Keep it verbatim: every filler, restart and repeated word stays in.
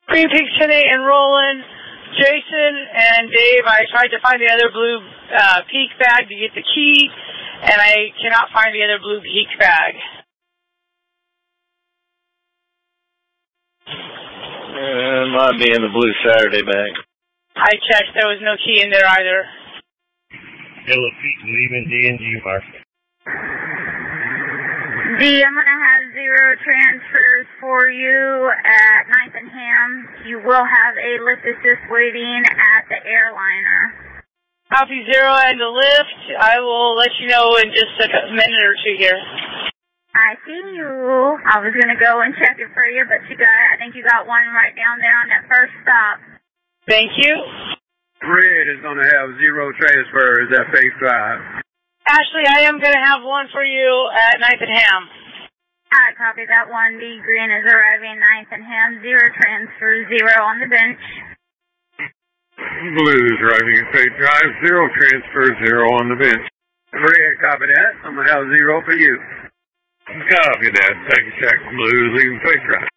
Green Peak ten eight and Roland, Jason and Dave, I tried to find the other blue uh, Peak bag to get the key, and I cannot find the other blue Peak bag. Uh, it might be in the blue Saturday bag. I checked, there was no key in there either. Yellow Peak leaving D and G mark. D, I'm going to have zero transfers for you at ninth and Ham. You will have a lift assist waiting at the airliner. Copy zero and the lift. I will let you know in just a minute or two here. I see you. I was going to go and check it for you, but you got, I think you got one right down there on that first stop. Thank you. Red is going to have zero transfers at Face Drive. Ashley, I am going to have one for you at ninth and Ham. I copy that one. D Green is arriving ninth and Ham. Zero transfers, zero on the bench. Blue is arriving at Face Drive. Zero transfers, zero on the bench. Red, copy that. I'm going to have zero for you. Copy that. Second check. Blue is leaving Face Drive.